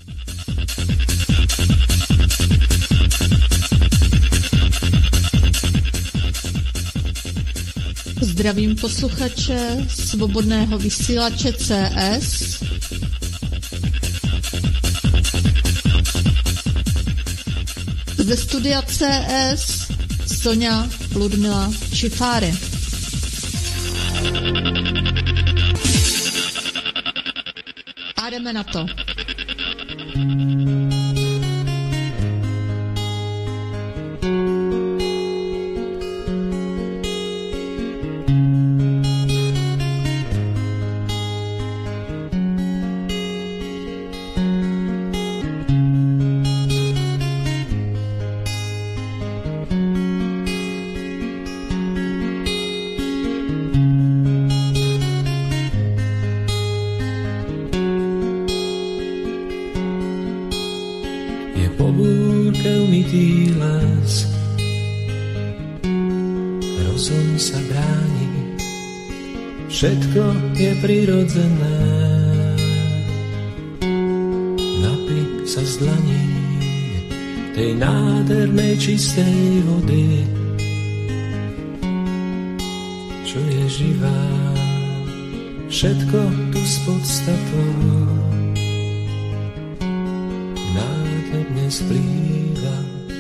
Zdravím posluchače Svobodného vysílače CS. Ze studia CS Sonja Ludmila Čifáry. A jdeme na to. Všetko je prirodzené, napij sa z dlaní tej nádhernej čistej vody, čo je živá, všetko tu s podstatou nádherne splýva.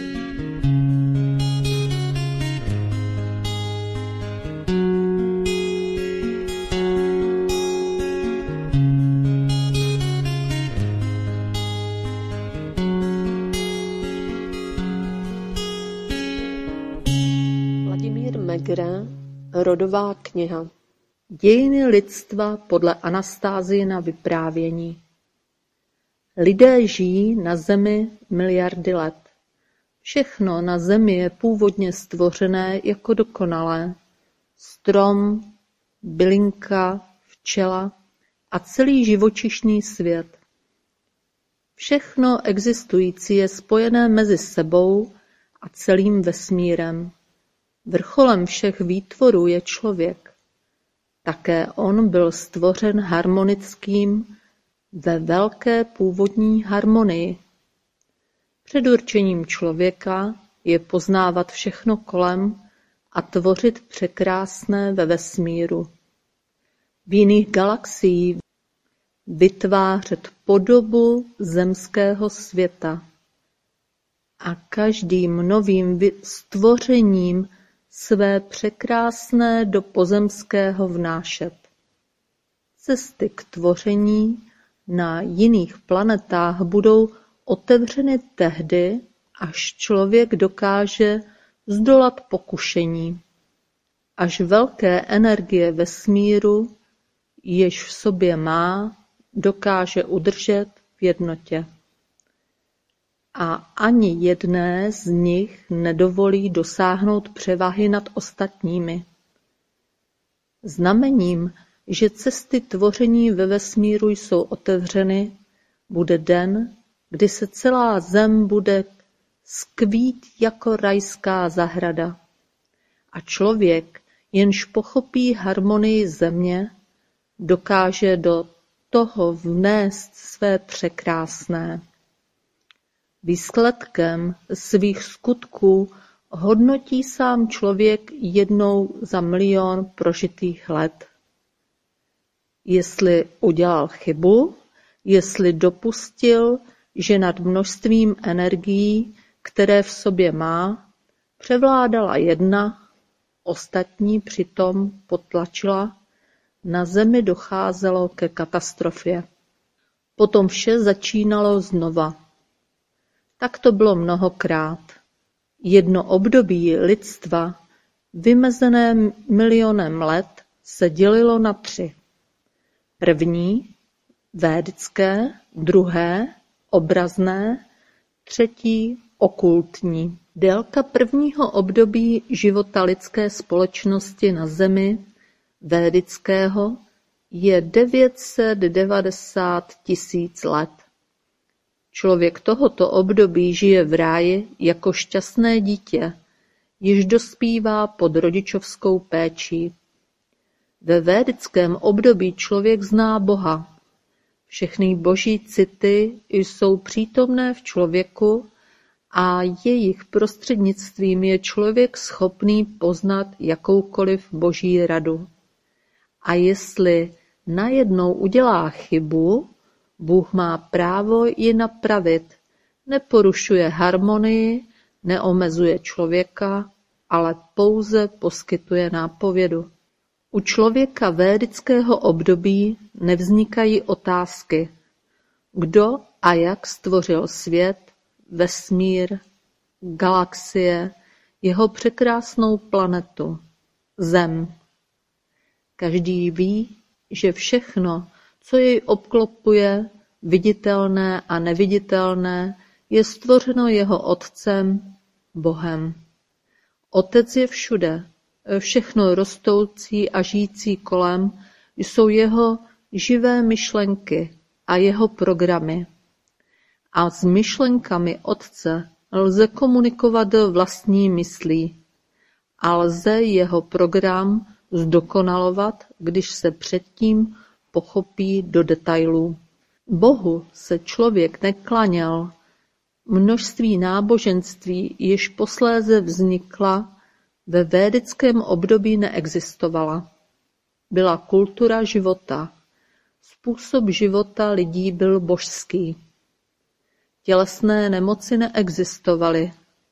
Rodová kniha. Dějiny lidstva podle Anastázijina vyprávění. Lidé žijí na zemi miliardy let. Všechno na zemi je původně stvořené jako dokonalé. Strom, bylinka, včela a celý živočišný svět. Všechno existující je spojené mezi sebou a celým vesmírem. Vrcholem všech výtvorů je člověk. Také on byl stvořen harmonickým ve velké původní harmonii. Předurčením člověka je poznávat všechno kolem a tvořit překrásné ve vesmíru. V jiných galaxiích vytvářet podobu zemského světa a každým novým stvořením své překrásné do pozemského vnášet. Cesty k tvoření na jiných planetách budou otevřeny tehdy, až člověk dokáže zdolat pokušení, až velké energie vesmíru, jež v sobě má, dokáže udržet v jednotě. A ani jedné z nich nedovolí dosáhnout převahy nad ostatními. Znamením, že cesty tvoření ve vesmíru jsou otevřeny, bude den, kdy se celá zem bude skvít jako rajská zahrada. A člověk, jenž pochopí harmonii země, dokáže do toho vnést své překrásné. Výsledkem svých skutků hodnotí sám člověk jednou za milion prožitých let. Jestli udělal chybu, jestli dopustil, že nad množstvím energií, které v sobě má, převládala jedna, ostatní přitom potlačila, na zemi docházelo ke katastrofě. Potom vše začínalo znova. Tak to bylo mnohokrát. Jedno období lidstva, vymezené milionem let, se dělilo na 3. První, védické, druhé, obrazné, třetí, okultní. Délka prvního období života lidské společnosti na Zemi, védického, je 990 000 let. Člověk tohoto období žije v ráji jako šťastné dítě, jež dospívá pod rodičovskou péčí. Ve védickém období člověk zná Boha. Všechny boží city jsou přítomné v člověku a jejich prostřednictvím je člověk schopný poznat jakoukoliv boží radu. A jestli najednou udělá chybu, Bůh má právo ji napravit. Neporušuje harmonii, neomezuje člověka, ale pouze poskytuje nápovědu. U člověka védického období nevznikají otázky, kdo a jak stvořil svět, vesmír, galaxie, jeho překrásnou planetu, Zem. Každý ví, že všechno, co jej obklopuje, viditelné a neviditelné, je stvořeno jeho Otcem, Bohem. Otec je všude, všechno rostoucí a žijící kolem jsou jeho živé myšlenky a jeho programy. A s myšlenkami Otce lze komunikovat vlastní myslí a lze jeho program zdokonalovat, když se předtím pochopí do detailů. Bohu se člověk neklaněl. Množství náboženství, již posléze vznikla, ve védickém období neexistovala. Byla kultura života. Způsob života lidí byl božský. Tělesné nemoci neexistovaly.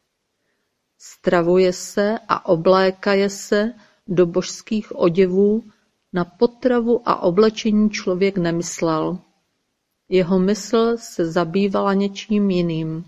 Stravuje se a oblékaje se do božských oděvů, na potravu a oblečení člověk nemyslel. Jeho mysl se zabývala něčím jiným.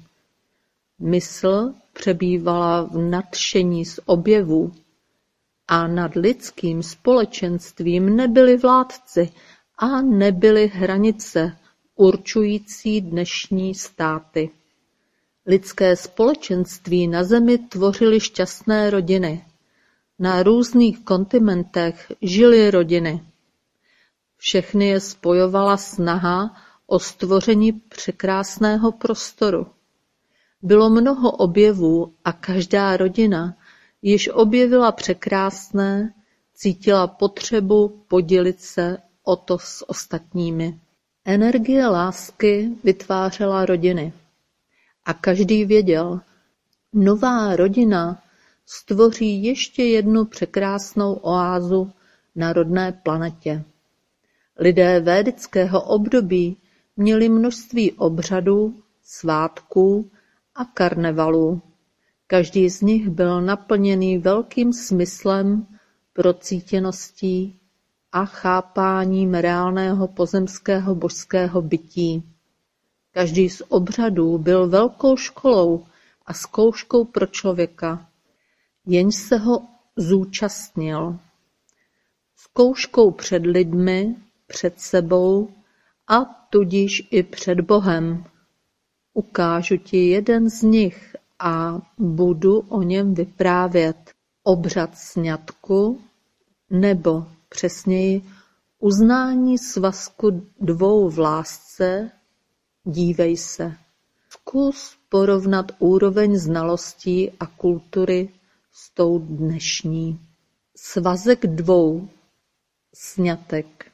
Mysl přebývala v nadšení z objevů a nad lidským společenstvím nebyli vládci a nebyly hranice určující dnešní státy. Lidské společenství na zemi tvořily šťastné rodiny. Na různých kontinentech žily rodiny. Všechny je spojovala snaha o stvoření překrásného prostoru. Bylo mnoho objevů a každá rodina, již objevila překrásné, cítila potřebu podělit se o to s ostatními. Energie lásky vytvářela rodiny. A každý věděl, nová rodina stvoří ještě jednu překrásnou oázu na rodné planetě. Lidé védického období měli množství obřadů, svátků a karnevalů. Každý z nich byl naplněný velkým smyslem, procítěností a chápáním reálného pozemského božského bytí. Každý z obřadů byl velkou školou a zkouškou pro člověka, jenž se ho zúčastnil. Zkouškou před lidmi, před sebou a tudíž i před Bohem. Ukážu ti jeden z nich a budu o něm vyprávět. Obřad sňatku, nebo přesněji uznání svazku dvou v lásce. Dívej se. Zkus porovnat úroveň znalostí a kultury s tou dnešní. Svazek dvou. Sňatek.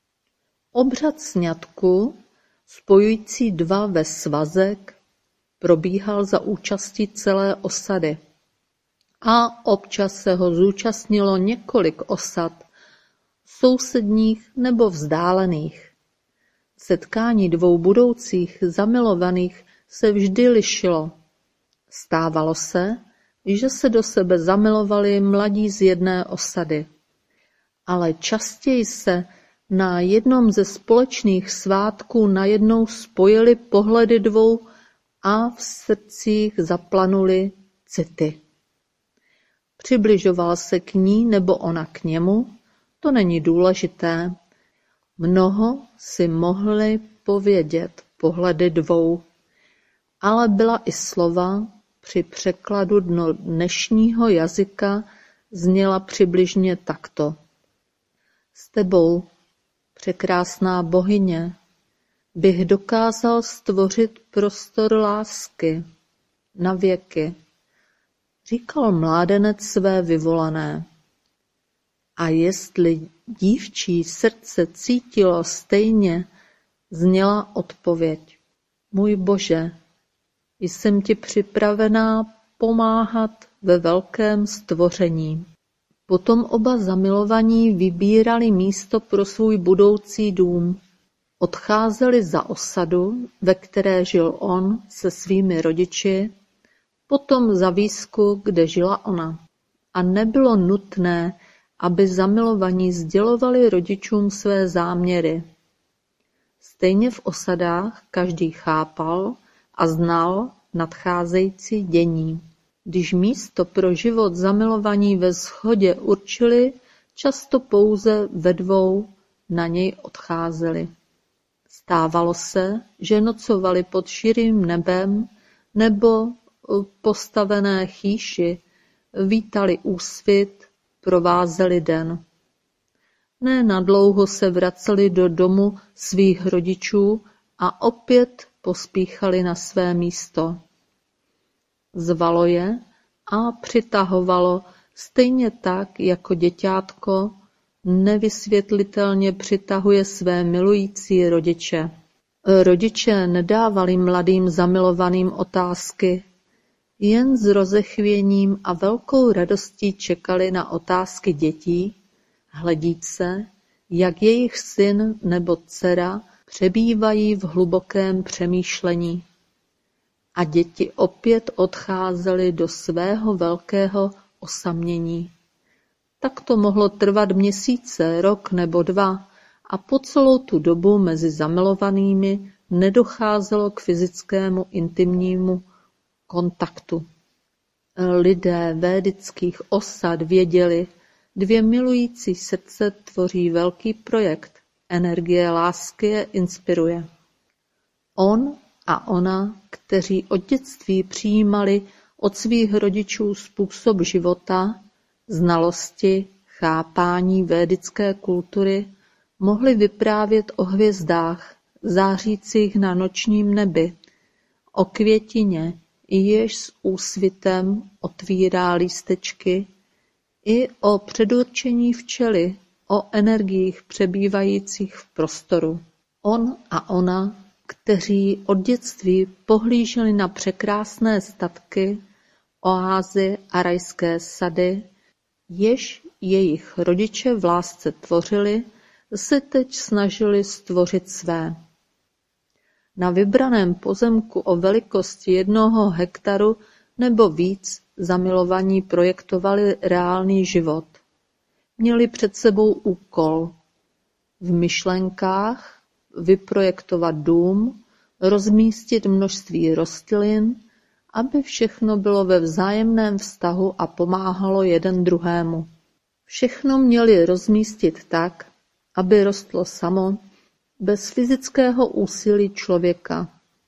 Obřad sňatku, spojující dva ve svazek, probíhal za účasti celé osady. A občas se ho zúčastnilo několik osad, sousedních nebo vzdálených. Setkání dvou budoucích zamilovaných se vždy lišilo. Stávalo se, že se do sebe zamilovali mladí z jedné osady. Ale častěji se na jednom ze společných svátků najednou spojily pohledy dvou a v srdcích zaplanuly city. Přibližoval se k ní nebo ona k němu, to není důležité. Mnoho si mohli povědět pohledy dvou, ale byla i slova, při překladu do dnešního jazyka zněla přibližně takto. S tebou, překrásná bohyně, bych dokázal stvořit prostor lásky na věky, říkal mládenec své vyvolané. A jestli dívčí srdce cítilo stejně, zněla odpověď. Můj Bože, jsem ti připravená pomáhat ve velkém stvoření. Potom oba zamilovaní vybírali místo pro svůj budoucí dům. Odcházeli za osadu, ve které žil on se svými rodiči, potom za výsku, kde žila ona. A nebylo nutné, aby zamilovaní sdělovali rodičům své záměry. Stejně v osadách každý chápal a znal nadcházející dění. Když místo pro život zamilovaní ve shodě určili, často pouze ve dvou na něj odcházeli. Stávalo se, že nocovali pod širým nebem nebo postavené chýši, vítali úsvit, provázeli den. Ne nadlouho se vraceli do domu svých rodičů a opět pospíchali na své místo. Zvalo je a přitahovalo stejně tak, jako děťátko nevysvětlitelně přitahuje své milující rodiče. Rodiče nedávali mladým zamilovaným otázky, jen s rozechvěním a velkou radostí čekali na otázky dětí, hledíc se, jak jejich syn nebo dcera přebývají v hlubokém přemýšlení. A děti opět odcházely do svého velkého osamění. Tak to mohlo trvat měsíce, rok nebo dva a po celou tu dobu mezi zamilovanými nedocházelo k fyzickému intimnímu kontaktu. Lidé védických osad věděli, dvě milující srdce tvoří velký projekt, energie lásky je inspiruje. On a ona, kteří od dětství přijímali od svých rodičů způsob života, znalosti, chápání védické kultury, mohli vyprávět o hvězdách, zářících na nočním nebi, o květině, jež s úsvitem otvírá lístečky, i o předurčení včely, o energiích přebývajících v prostoru. On a ona, kteří od dětství pohlíželi na překrásné statky, oázy a rajské sady, jež jejich rodiče v lásce tvořili, se teď snažili stvořit své. Na vybraném pozemku o velikosti 1 hektaru nebo víc zamilovaní projektovali reálný život. Měli před sebou úkol v myšlenkách vyprojektovat dům, rozmístit množství rostlin, aby všechno bylo ve vzájemném vztahu a pomáhalo jeden druhému. Všechno měli rozmístit tak, aby rostlo samo, bez fyzického úsilí člověka.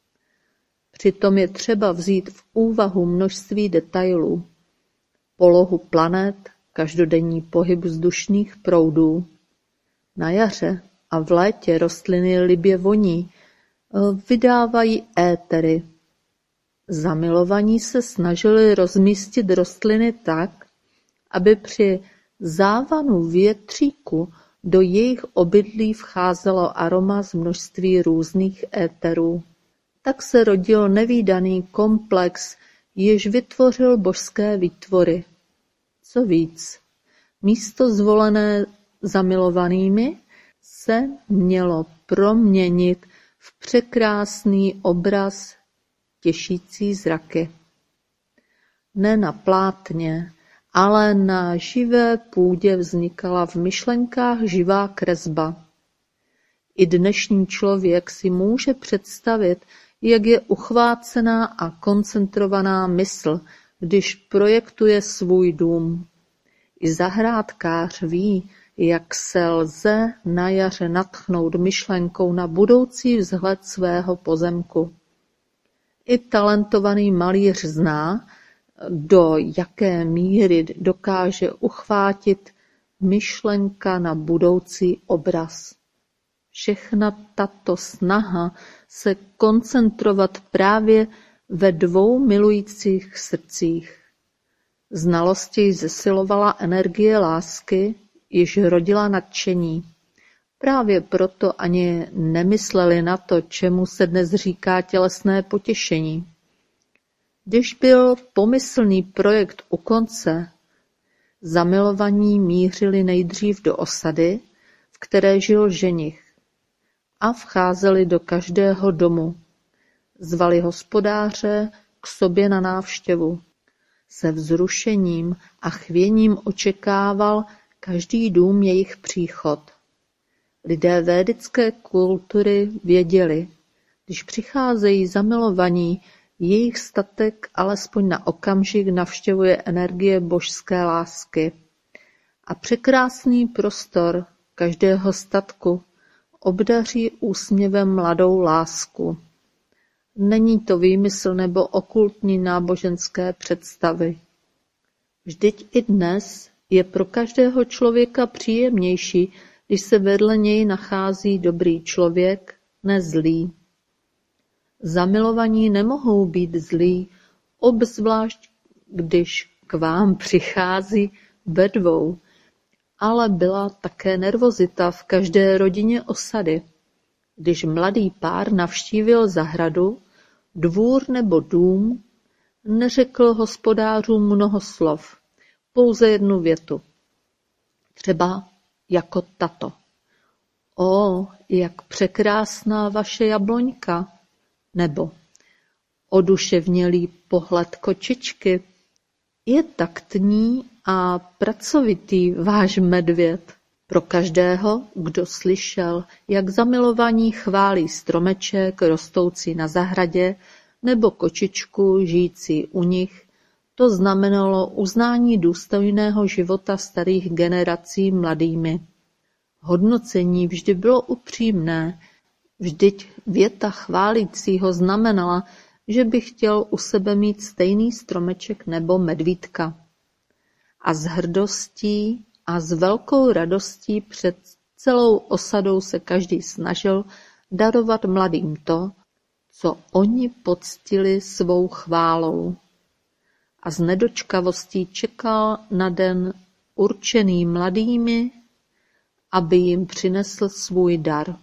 Přitom je třeba vzít v úvahu množství detailů, polohu planet, každodenní pohyb vzdušných proudů. Na jaře a v létě rostliny libě voní, vydávají étery. Zamilovaní se snažili rozmístit rostliny tak, aby při závanu větříku do jejich obydlí vcházelo aroma z množství různých éterů. Tak se rodil nevídaný komplex, jež vytvořil božské výtvory. Co víc, místo zvolené zamilovanými se mělo proměnit v překrásný obraz těšící zraky. Ne na plátně, ale na živé půdě vznikala v myšlenkách živá kresba. I dnešní člověk si může představit, jak je uchvácená a koncentrovaná mysl, když projektuje svůj dům. I zahrádkář ví, jak se lze na jaře nadchnout myšlenkou na budoucí vzhled svého pozemku. I talentovaný malíř zná, do jaké míry dokáže uchvátit myšlenka na budoucí obraz. Všechna tato snaha se koncentrovat právě ve 2 milujících srdcích. Znalosti zesilovala energie lásky, již rodila nadšení. Právě proto ani nemysleli na to, čemu se dnes říká tělesné potěšení. Když byl pomyslný projekt u konce, zamilovaní mířili nejdřív do osady, v které žil ženich, a vcházeli do každého domu. Zvali hospodáře k sobě na návštěvu. Se vzrušením a chvěním očekával každý dům jejich příchod. Lidé védické kultury věděli, když přicházejí zamilovaní, jejich statek alespoň na okamžik navštěvuje energie božské lásky. A překrásný prostor každého statku obdaří úsměvem mladou lásku. Není to výmysl nebo okultní náboženské představy. Vždyť i dnes je pro každého člověka příjemnější, když se vedle něj nachází dobrý člověk, ne zlý. Zamilovaní nemohou být zlí, obzvlášť když k vám přichází ve dvou, ale byla také nervozita v každé rodině osady. Když mladý pár navštívil zahradu, dvůr nebo dům, neřekl hospodářům mnoho slov, pouze jednu větu. Třeba jako tato. O, jak překrásná vaše jabloňka, nebo oduševnělý pohled kočičky. Je taktní a pracovitý váš medvěd. Pro každého, kdo slyšel, jak zamilovaní chválí stromeček rostoucí na zahradě nebo kočičku žijící u nich, to znamenalo uznání důstojného života starých generací mladými. Hodnocení vždy bylo upřímné, vždyť věta chválícího znamenala, že by chtěl u sebe mít stejný stromeček nebo medvídka. A s hrdostí a s velkou radostí před celou osadou se každý snažil darovat mladým to, co oni poctili svou chválou. A s nedočkavostí čekal na den určený mladými, aby jim přinesl svůj dar.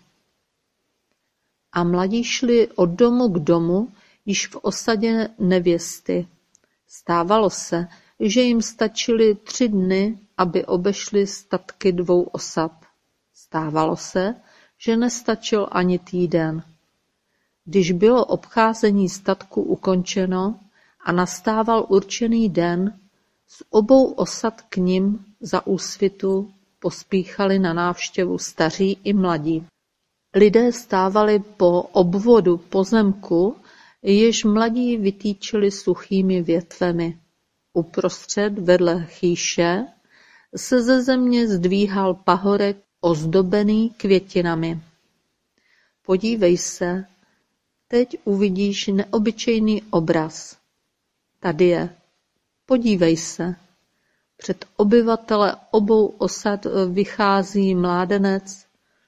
A mladí šli od domu k domu, již v osadě nevěsty. Stávalo se, že jim stačily 3 dny, aby obešli statky 2 osad. Stávalo se, že nestačil ani týden. Když bylo obcházení statku ukončeno a nastával určený den, z obou osad k nim za úsvitu pospíchali na návštěvu staří i mladí. Lidé stávali po obvodu pozemku, jež mladí vytýčili suchými větvemi. Uprostřed vedle chýše se ze země zdvíhal pahorek ozdobený květinami. Podívej se, teď uvidíš neobyčejný obraz. Tady je. Podívej se. Před obyvatele obou osad vychází mládenec.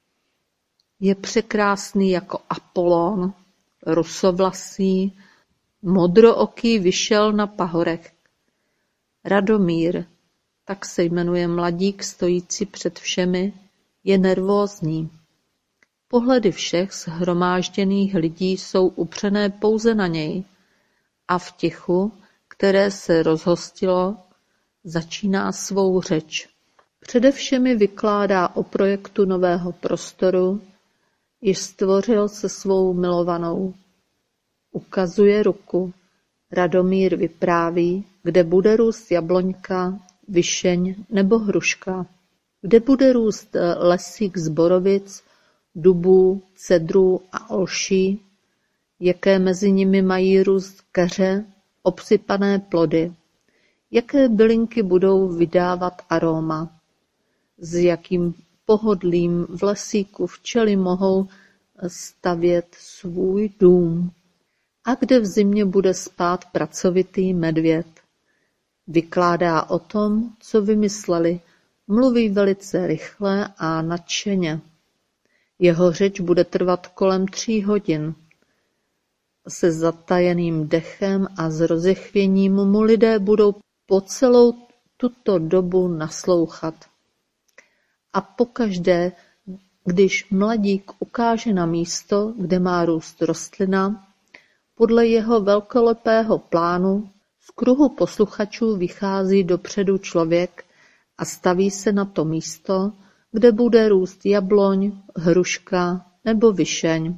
Je překrásný jako Apollon, rusovlasý, modrooký vyšel na pahorek. Radomír, tak se jmenuje mladík stojící před všemi, je nervózní. Pohledy všech shromážděných lidí jsou upřené pouze na něj a v tichu, které se rozhostilo, začíná svou řeč. Především vykládá o projektu nového prostoru, již stvořil se svou milovanou. Ukazuje ruku. Radomír vypráví, kde bude růst jabloňka, višeň nebo hruška, kde bude růst lesík z borovic, dubů, cedrů a olší, jaké mezi nimi mají růst keře, obsypané plody, jaké bylinky budou vydávat aróma, s jakým pohodlím v lesíku včely mohou stavět svůj dům a kde v zimě bude spát pracovitý medvěd. Vykládá o tom, co vymysleli, mluví velice rychle a nadšeně. Jeho řeč bude trvat kolem 3 hodin. Se zatajeným dechem a s rozechvěním mu lidé budou po celou tuto dobu naslouchat. A pokaždé, Když mladík ukáže na místo, kde má růst rostlina, podle jeho velkolepého plánu z kruhu posluchačů vychází dopředu člověk a staví se na to místo, kde bude růst jabloň, hruška nebo višeň.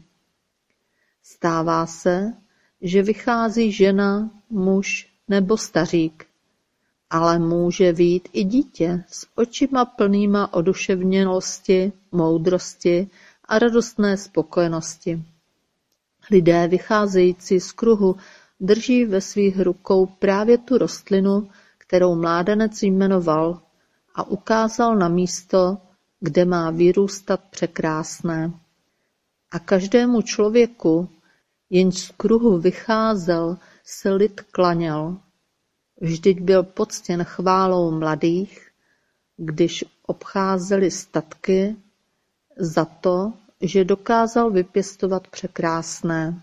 Stává se, že vychází žena, muž nebo stařík, ale může vyjít i dítě s očima plnýma oduševnělosti, moudrosti a radostné spokojenosti. Lidé vycházející z kruhu drží ve svých rukou právě tu rostlinu, kterou mládenec jmenoval a ukázal na místo, kde má vyrůstat překrásné. A každému člověku, jenž z kruhu vycházel, se lid klaněl. Vždyť byl poctěn chválou mladých, když obcházeli statky, za to, že dokázal vypěstovat překrásné.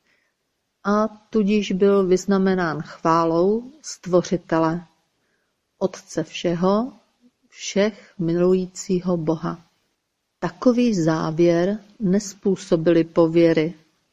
A tudíž byl vyznamenán chválou Stvořitele, Otce všeho, všech milujícího Boha. Takový závěr nezpůsobily pověry.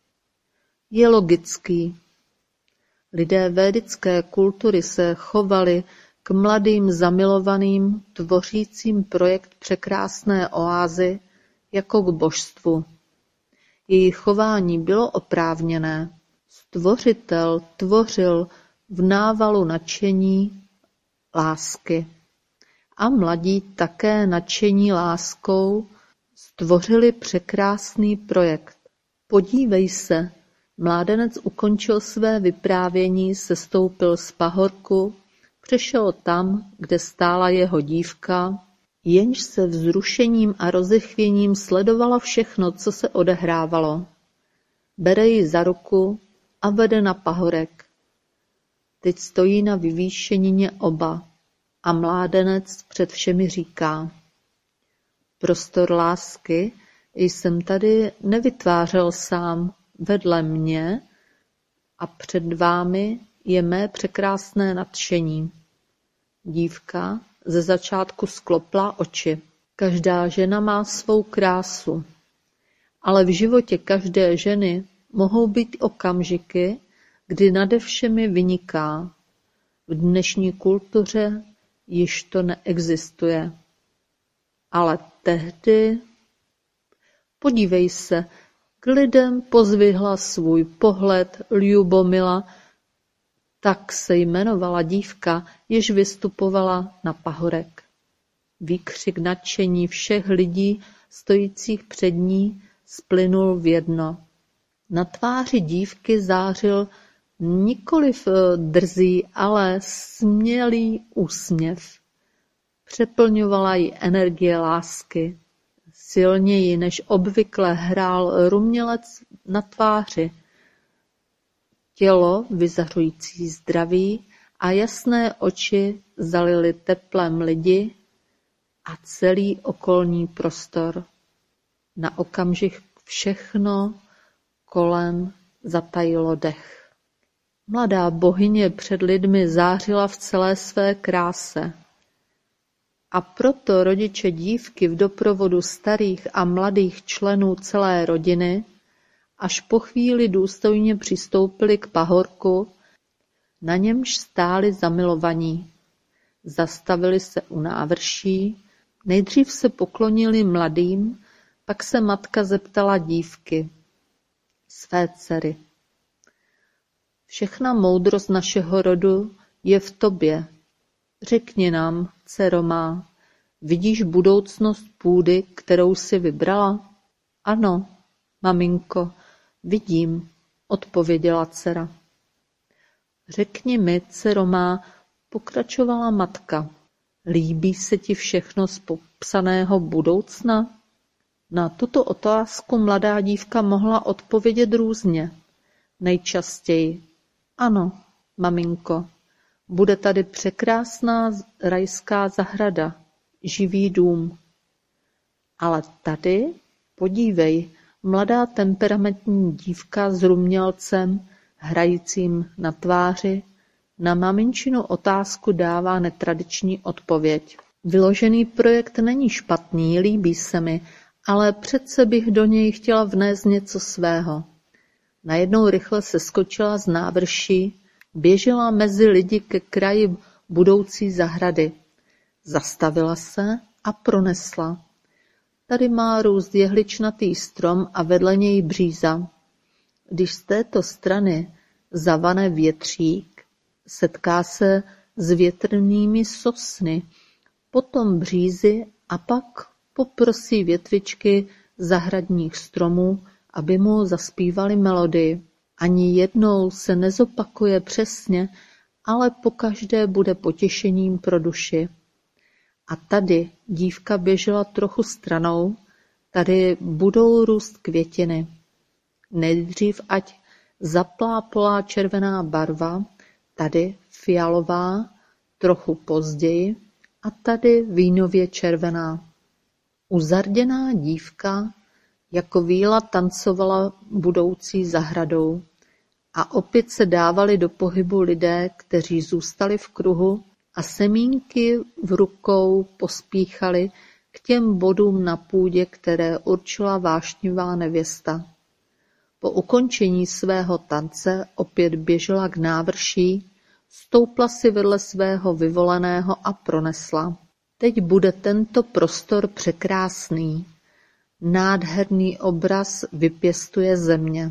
Je logický. Lidé védické kultury se chovali k mladým zamilovaným, tvořícím projekt překrásné oázy jako k božstvu. Jejich chování bylo oprávněné. Stvořitel tvořil v návalu nadšení, lásky. A mladí také nadšení láskou stvořili překrásný projekt. Podívej se, mládenec ukončil své vyprávění, sestoupil z pahorku, přešel tam, kde stála jeho dívka, jenž se vzrušením a rozechvěním sledovala všechno, co se odehrávalo. Bere ji za ruku a vede na pahorek. Teď stojí na vyvýšenině oba a mládenec před všemi říká: prostor lásky jsem tady nevytvářel sám, vedle mě a před vámi je mé překrásné nadšení. Dívka ze začátku sklopla oči. Každá žena má svou krásu, ale v životě každé ženy mohou být okamžiky, kdy nade všemi vyniká. V dnešní kultuře již to neexistuje. Ale tehdy, podívej se, k lidem pozvihla svůj pohled Ljubomila, tak se jmenovala dívka, jež vystupovala na pahorek. Výkřik nadšení všech lidí stojících před ní splynul v jedno. Na tváři dívky zářil nikoliv drzý, ale smělý úsměv. Přeplňovala ji energie lásky. Silněji než obvykle hrál rumělec na tváři. Tělo vyzařující zdraví a jasné oči zalily teplem lidi a celý okolní prostor. Na okamžik všechno kolem zatajilo dech. Mladá bohyně před lidmi zářila v celé své kráse. A proto rodiče dívky v doprovodu starých a mladých členů celé rodiny až po chvíli důstojně přistoupili k pahorku, na němž stáli zamilovaní. Zastavili se u návrší, nejdřív se poklonili mladým, pak se matka zeptala dívky, své dcery. Všechna moudrost našeho rodu je v tobě. Řekni nám, dcero má, vidíš budoucnost půdy, kterou jsi vybrala? Ano, maminko, vidím, odpověděla dcera. Řekni mi, dcero má, pokračovala matka, líbí se ti všechno z popsaného budoucna? Na tuto otázku mladá dívka mohla odpovědět různě. Nejčastěji, ano, maminko, bude tady překrásná rajská zahrada, živý dům. Ale tady, podívej, mladá temperamentní dívka s rumělcem, hrajícím na tváři, na maminčinu otázku dává netradiční odpověď. Vyložený projekt není špatný, líbí se mi, ale přece bych do něj chtěla vnést něco svého. Najednou rychle seskočila z návrší, běžela mezi lidi ke kraji budoucí zahrady. Zastavila se a pronesla. Tady má růst jehličnatý strom a vedle něj bříza. Když z této strany zavane větřík, setká se s větrnými sosny, potom břízy a pak poprosí větvičky zahradních stromů, aby mu zaspívali melodii. Ani jednou se nezopakuje přesně, ale pokaždé bude potěšením pro duši. A tady dívka běžela trochu stranou, tady budou růst květiny. Nejdřív ať zaplápolá červená barva, tady fialová, trochu později, a tady vínově červená. Uzarděná dívka jako víla tancovala budoucí zahradou a opět se dávali do pohybu lidé, kteří zůstali v kruhu a semínky v rukou pospíchali k těm bodům na půdě, které určila vášnivá nevěsta. Po ukončení svého tance opět běžela k návrší, stoupla si vedle svého vyvoleného a pronesla. Teď bude tento prostor překrásný. Nádherný obraz vypěstuje země.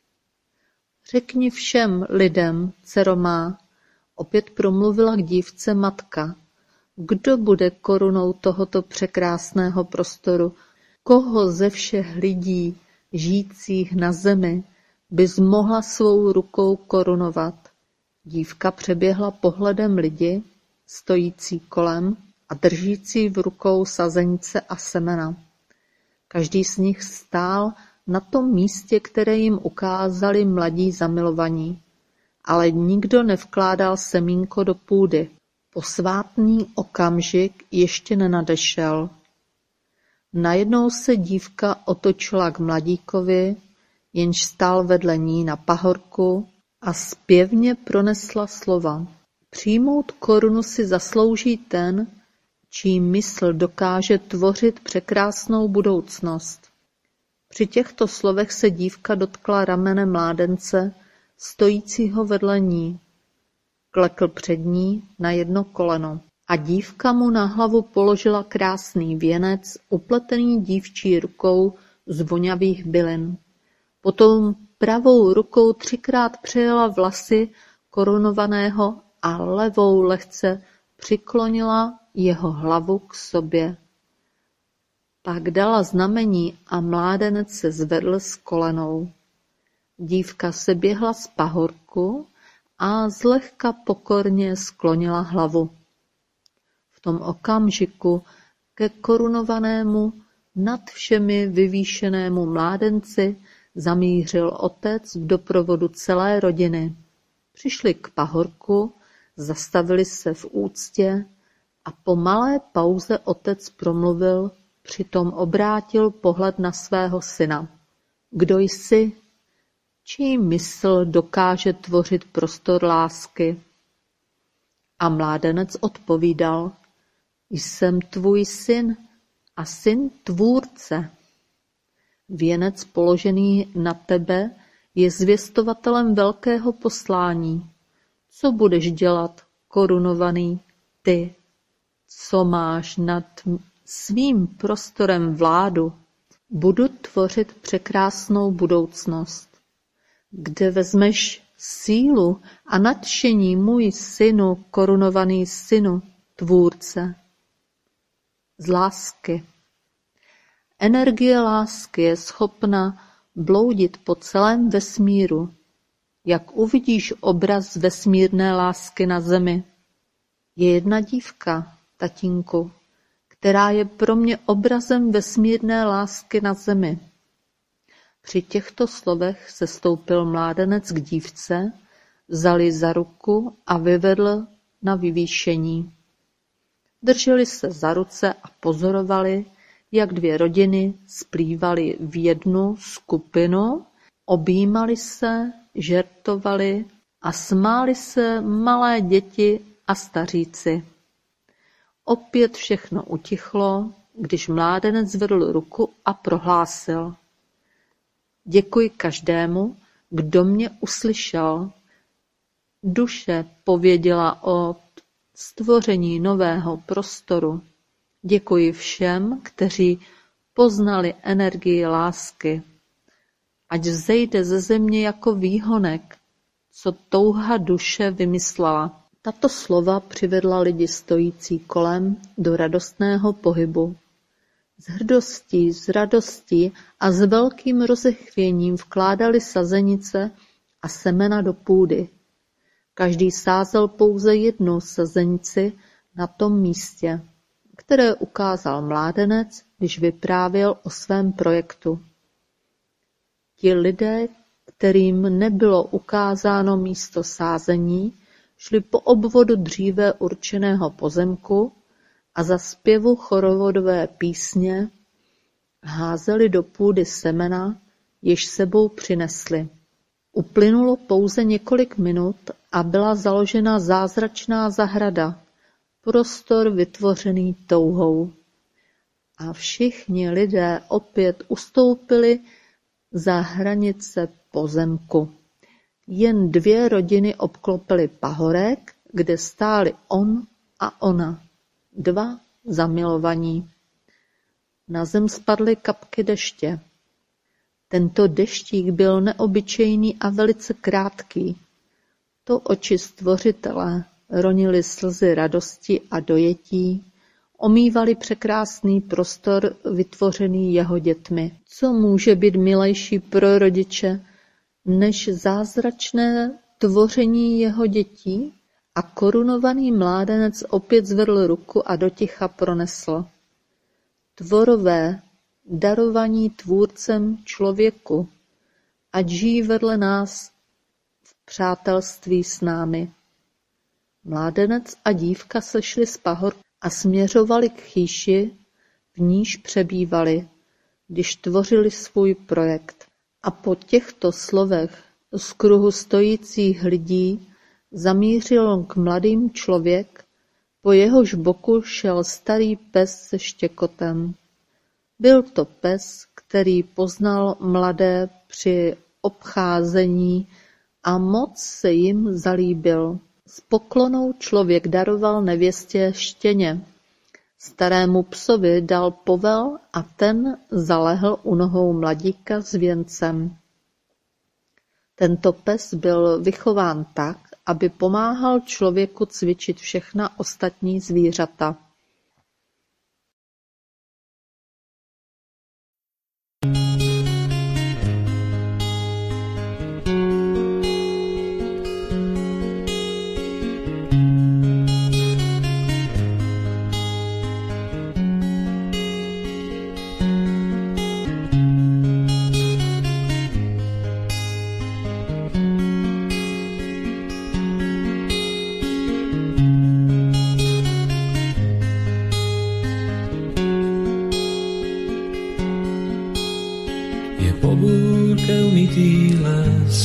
Řekni všem lidem, dcero má, opět promluvila k dívce matka, kdo bude korunou tohoto překrásného prostoru, koho ze všech lidí žijících na zemi bys mohla svou rukou korunovat. Dívka přeběhla pohledem lidi, stojící kolem a držící v rukou sazenice a semena. Každý z nich stál na tom místě, které jim ukázali mladí zamilovaní, ale nikdo nevkládal semínko do půdy. Posvátný okamžik ještě nenadešel. Najednou se dívka otočila k mladíkovi, jenž stál vedle ní na pahorku, a zpěvně pronesla slova. Přijmout korunu si zaslouží ten, čí mysl dokáže tvořit překrásnou budoucnost. Při těchto slovech se dívka dotkla ramene mládence, stojícího vedle ní. Klekl před ní na jedno koleno a dívka mu na hlavu položila krásný věnec, upletený dívčí rukou z vonavých bylin. Potom pravou rukou 3krát přejela vlasy korunovaného a levou lehce přiklonila jeho hlavu k sobě. Pak dala znamení a mládenec se zvedl z kolenou. Dívka se běhla z pahorku a zlehka pokorně sklonila hlavu. V tom okamžiku ke korunovanému nad všemi vyvýšenému mládenci zamířil otec v doprovodu celé rodiny. Přišli k pahorku, zastavili se v úctě a po malé pauze otec promluvil, přitom obrátil pohled na svého syna. Kdo jsi? Čí mysl dokáže tvořit prostor lásky? A mládenec odpovídal, jsem tvůj syn a syn tvůrce. Věnec položený na tebe je zvěstovatelem velkého poslání. Co budeš dělat, korunovaný ty? Co máš nad svým prostorem vládu? Budu tvořit překrásnou budoucnost. Kde vezmeš sílu a nadšení, můj synu, korunovaný synu, tvůrce? Z lásky. Energie lásky je schopna bloudit po celém vesmíru. Jak uvidíš obraz vesmírné lásky na zemi? Je jedna dívka, tatínku, která je pro mě obrazem vesmírné lásky na zemi. Při těchto slovech sestoupil mládenec k dívce, vzal ji za ruku a vyvedl na vyvýšení. Drželi se za ruce a pozorovali, jak dvě rodiny splývaly v jednu skupinu, objímali se, žertovali a smáli se malé děti a staříci. Opět všechno utichlo, když mládenec zvedl ruku a prohlásil: Děkuji každému, kdo mě uslyšel. Duše pověděla o stvoření nového prostoru. Děkuji všem, kteří poznali energii lásky. Ať vzejde ze země jako výhonek, co touha duše vymyslela. Tato slova přivedla lidi stojící kolem do radostného pohybu. S hrdostí, s radostí a s velkým rozechvěním vkládali sazenice a semena do půdy. Každý sázel pouze jednu sazenici na tom místě, které ukázal mládenec, když vyprávěl o svém projektu. Ti lidé, kterým nebylo ukázáno místo sázení, šli po obvodu dříve určeného pozemku a za zpěvu chorovodové písně házeli do půdy semena, jež sebou přinesli. Uplynulo pouze několik minut a byla založena zázračná zahrada, prostor vytvořený touhou. A všichni lidé opět ustoupili za hranice pozemku. Jen 2 rodiny obklopily pahorek, kde stáli on a ona, 2 zamilovaní. Na zem spadly kapky deště. Tento deštík byl neobyčejný a velice krátký. To oči stvořitele ronily slzy radosti a dojetí, omývali překrásný prostor vytvořený jeho dětmi. Co může být milejší pro rodiče, než zázračné tvoření jeho dětí? A korunovaný mládenec opět zvedl ruku a doticha pronesl: Tvorové, darovaní tvůrcem člověku, ať žijí vedle nás v přátelství s námi. Mládenec a dívka sešli z pahorku a směřovali k chýši, v níž přebývali, když tvořili svůj projekt. A po těchto slovech z kruhu stojících lidí zamířil k mladým člověk, po jehož boku šel starý pes se štěkotem. Byl to pes, který poznal mladé při obcházení a moc se jim zalíbil. S poklonou člověk daroval nevěstě štěně. Starému psovi dal povel a ten zalehl u nohou mladíka s věncem. Tento pes byl vychován tak, aby pomáhal člověku cvičit všechna ostatní zvířata. Pobúrke umytý les,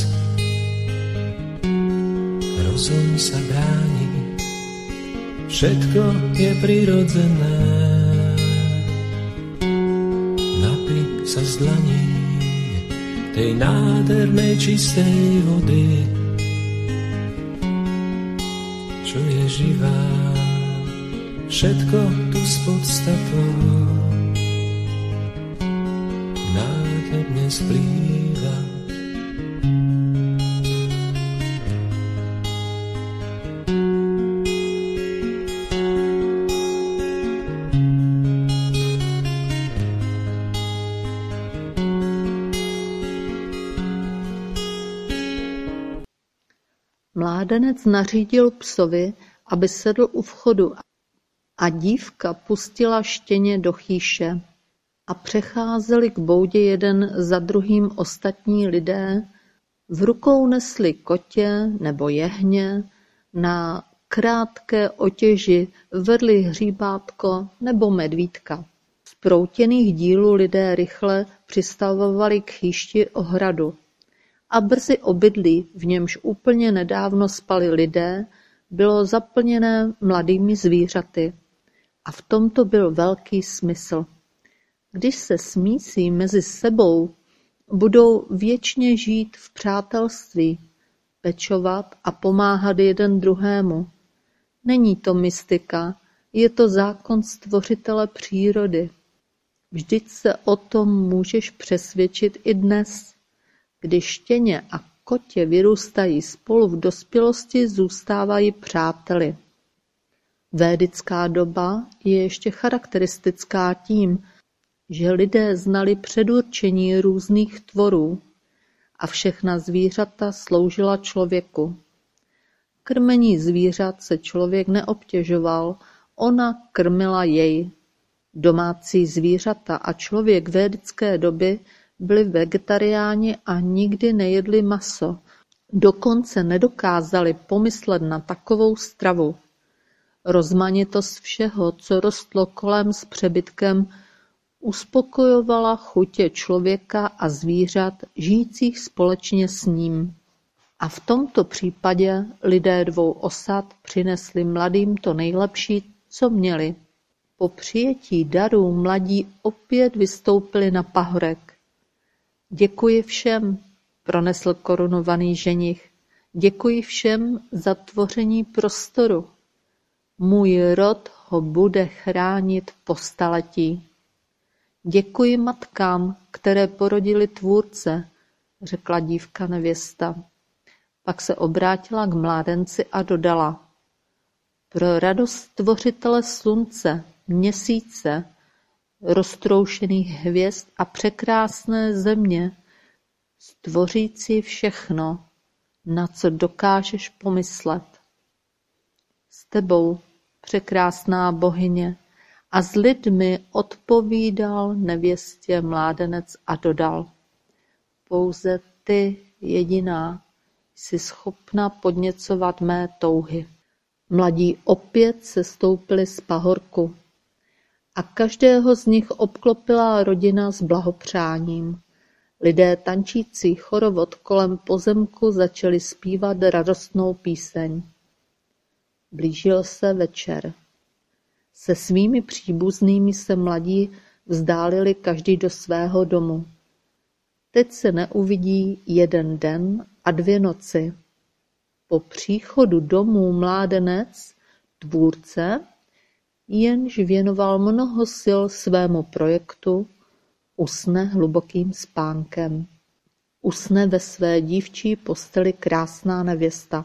rozum sa bráni, všetko je prirodzené. Napij sa z dlaní tej nádhernej čistej vody, čo je živá, všetko tu s podstatou. Nádherne splýva. Mládenec nařídil psovi, aby sedl u vchodu, a dívka pustila štěně do chýše. A přecházeli k boudě jeden za druhým ostatní lidé, v rukou nesli kotě nebo jehně, na krátké otěži vedli hříbátko nebo medvídka. Z proutěných dílů lidé rychle přistavovali k chýšti ohradu. A brzy obydlí, v němž úplně nedávno spali lidé, bylo zaplněné mladými zvířaty. A v tomto byl velký smysl. Když se smísí mezi sebou, budou věčně žít v přátelství, pečovat a pomáhat jeden druhému. Není to mystika, je to zákon stvořitele přírody. Vždyť se o tom můžeš přesvědčit i dnes. Když štěně a kotě vyrůstají spolu v dospělosti, zůstávají přáteli. Védická doba je ještě charakteristická tím, že lidé znali předurčení různých tvorů a všechna zvířata sloužila člověku. Krmení zvířat se člověk neobtěžoval, ona krmila jej. Domácí zvířata a člověk védické doby byli vegetariáni a nikdy nejedli maso. Dokonce nedokázali pomyslet na takovou stravu. Rozmanitost všeho, co rostlo kolem s přebytkem, uspokojovala chutě člověka a zvířat žijících společně s ním. A v tomto případě lidé dvou osad přinesli mladým to nejlepší, co měli. Po přijetí darů mladí opět vystoupili na pahorek. Děkuji všem, pronesl korunovaný ženich. Děkuji všem za tvoření prostoru. Můj rod ho bude chránit po staletí. Děkuji matkám, které porodily tvůrce, řekla dívka nevěsta. Pak se obrátila k mládenci a dodala. Pro radost tvořitele slunce, měsíce, roztroušených hvězd a překrásné země, stvořící všechno, na co dokážeš pomyslet. S tebou, překrásná bohyně, a s lidmi odpovídal nevěstě mládenec a dodal. Pouze ty, jediná, jsi schopna podněcovat mé touhy. Mladí opět sestoupili z pahorku a každého z nich obklopila rodina s blahopřáním. Lidé tančící chorovod kolem pozemku začali zpívat radostnou píseň. Blížil se večer. Se svými příbuznými se mladí vzdálili každý do svého domu. Teď se neuvidí jeden den a 2 noci. Po příchodu domů mládenec, tvůrce, jenž věnoval mnoho sil svému projektu, usne hlubokým spánkem. Usne ve své dívčí posteli krásná nevěsta.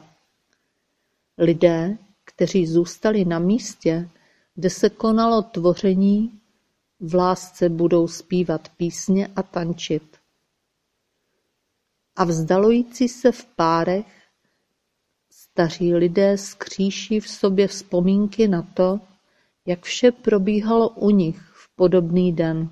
Lidé, kteří zůstali na místě, kde se konalo tvoření, v lásce budou zpívat písně a tančit. A vzdalující se v párech, staří lidé skříší v sobě vzpomínky na to, jak vše probíhalo u nich v podobný den.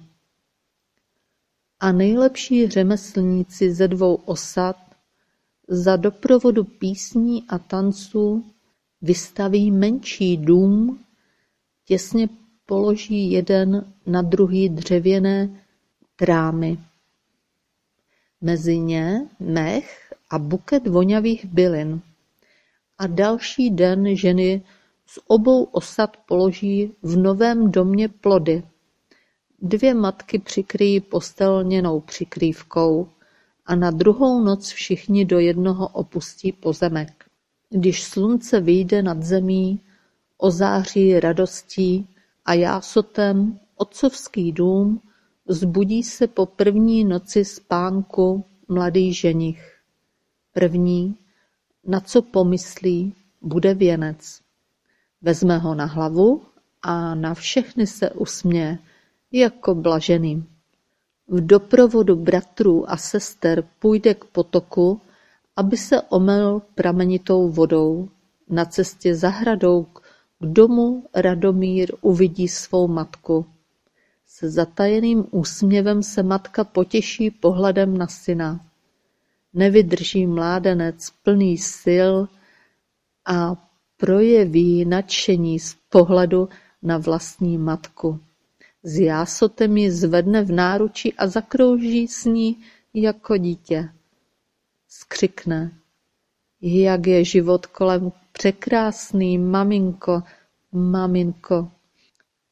A nejlepší řemeslníci ze 2 osad za doprovodu písní a tanců vystaví menší dům, těsně položí jeden na druhý dřevěné trámy. Mezi ně mech a buket vonavých bylin. A další den ženy z obou osad položí v novém domě plody. 2 matky přikryjí postel lněnou přikrývkou a na druhou noc všichni do jednoho opustí pozemek. Když slunce vyjde nad zemí, ozáří radostí a jásotem otcovský dům, vzbudí se po první noci spánku mladý ženich. První, na co pomyslí, bude věnec. Vezme ho na hlavu a na všechny se usměje, jako blažený. V doprovodu bratrů a sester půjde k potoku, aby se omyl pramenitou vodou. Na cestě zahradou k domu Radomír uvidí svou matku. Se zatajeným úsměvem se matka potěší pohledem na syna. Nevydrží mládenec plný sil a projeví nadšení z pohledu na vlastní matku. S jásotem ji zvedne v náručí a zakrouží s ní jako dítě. Skřikne. Jak je život kolem překrásný, maminko, maminko.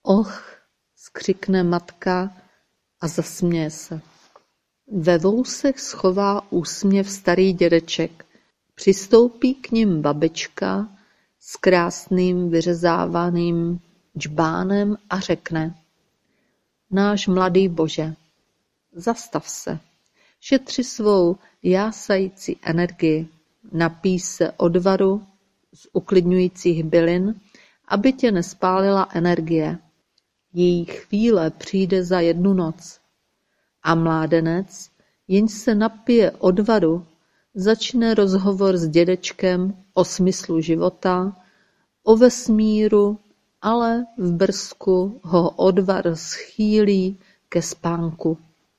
Och, skřikne matka a zasměje se. Ve vousech schová úsměv starý dědeček. Přistoupí k nim babička s krásným vyřezávaným džbánem a řekne: Náš mladý Bože, zastav se, šetři svou jásající energii, napij se odvaru z uklidňujících bylin, aby tě nespálila energie. Její chvíle přijde za jednu noc. A mládenec, jenž se napije odvaru, začne rozhovor s dědečkem o smyslu života, o vesmíru, ale v brzku ho odvar schýlí ke spánku.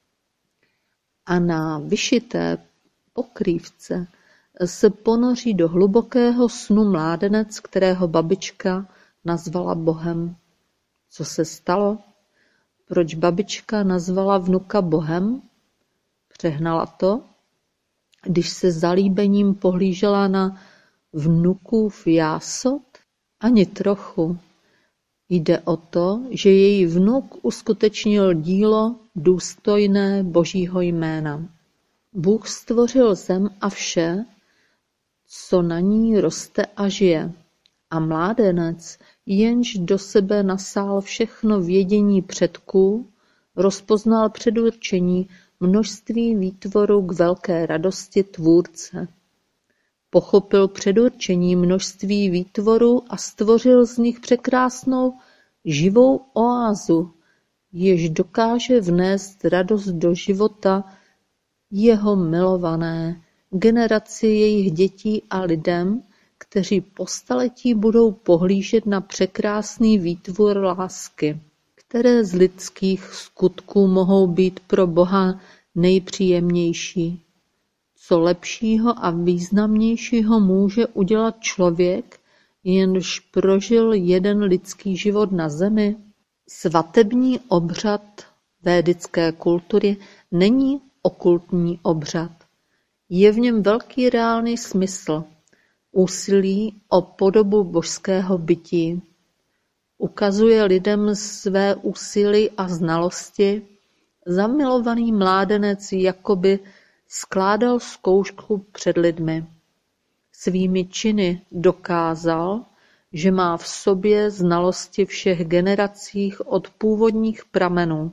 A na vyšité pokrývce se ponoří do hlubokého snu mládenec, kterého babička nazvala Bohem. Co se stalo? Proč babička nazvala vnuka Bohem? Přehnala to? Když se zalíbením pohlížela na vnukův jásot? Ani trochu. Jde o to, že její vnuk uskutečnil dílo důstojné Božího jména. Bůh stvořil zem a vše, co na ní roste a žije. A mládenec, jenž do sebe nasál všechno vědění předků, rozpoznal předurčení množství výtvorů k velké radosti tvůrce. Pochopil předurčení množství výtvorů a stvořil z nich překrásnou živou oázu, jež dokáže vnést radost do života jeho milované, generaci jejich dětí a lidem, kteří po staletí budou pohlížet na překrásný výtvor lásky, které z lidských skutků mohou být pro Boha nejpříjemnější. Co lepšího a významnějšího může udělat člověk, jenž prožil jeden lidský život na zemi? Svatební obřad védické kultury není okultní obřad. Je v něm velký reálný smysl, úsilí o podobu božského bytí. Ukazuje lidem své úsilí a znalosti. Zamilovaný mládenec jakoby skládal zkoušku před lidmi. Svými činy dokázal, že má v sobě znalosti všech generacích od původních pramenů.